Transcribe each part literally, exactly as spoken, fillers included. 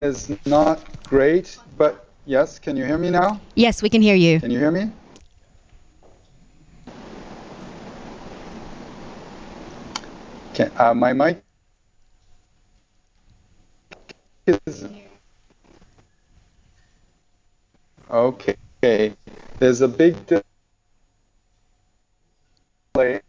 is not great, but yes, can you hear me now? Yes, we can hear you. Can you hear me? Can, uh, my mic is okay. There's a big delay.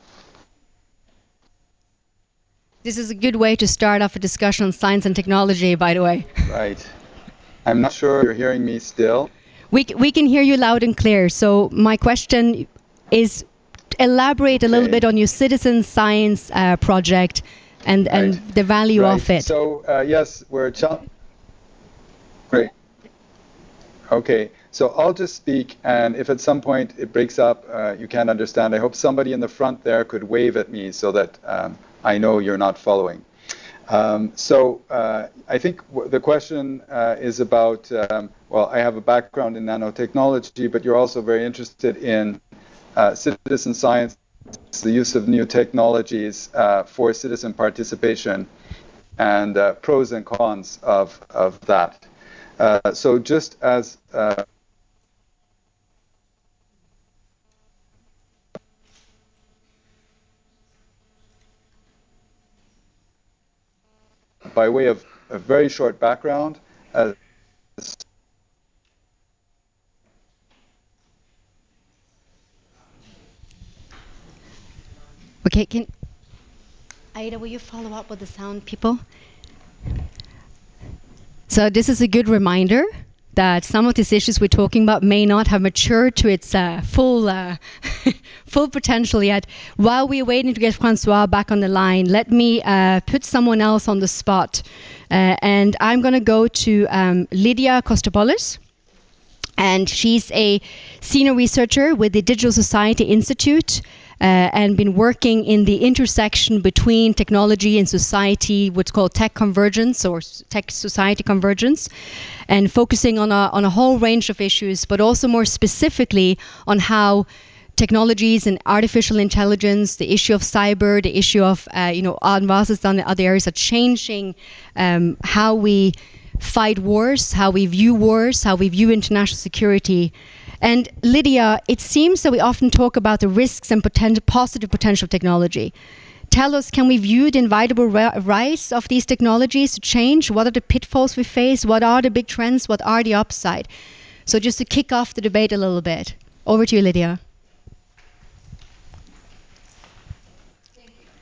This is a good way to start off a discussion on science and technology, by the way. Right. I'm not sure if you're hearing me still. We, we can hear you loud and clear. So my question is, elaborate a little Okay. bit on your citizen science uh, project and, Right. and the value Right. of it. So uh, yes, we're ch- great. Okay, so I'll just speak, and if at some point it breaks up, uh, you can't understand, I hope somebody in the front there could wave at me so that um, I know you're not following. Um, so uh, I think w- the question uh, is about, um, well, I have a background in nanotechnology, but you're also very interested in uh, citizen science, the use of new technologies uh, for citizen participation, and uh, pros and cons of, of that. Uh, so just as uh, by way of a very short background, uh, Okay, can Aida, will you follow up with the sound, people? So this is a good reminder that some of these issues we're talking about may not have matured to its uh, full uh, full potential yet. While we're waiting to get Francois back on the line, let me uh, put someone else on the spot. Uh, and I'm going to go to um, Lydia Kostopoulos. And she's a senior researcher with the Digital Society Institute uh, and been working in the intersection between technology and society, what's called tech convergence or tech society convergence, and focusing on a, on a whole range of issues, but also more specifically on how technologies and artificial intelligence, the issue of cyber, the issue of uh, you know advances on the other areas are changing um, how we fight wars, how we view wars, how we view international security. And Lydia, it seems that we often talk about the risks and poten- positive potential of technology. Tell us, can we view the inevitable rise of these technologies to change? What are the pitfalls we face? What are the big trends? What are the upside? So just to kick off the debate a little bit. Over to you, Lydia.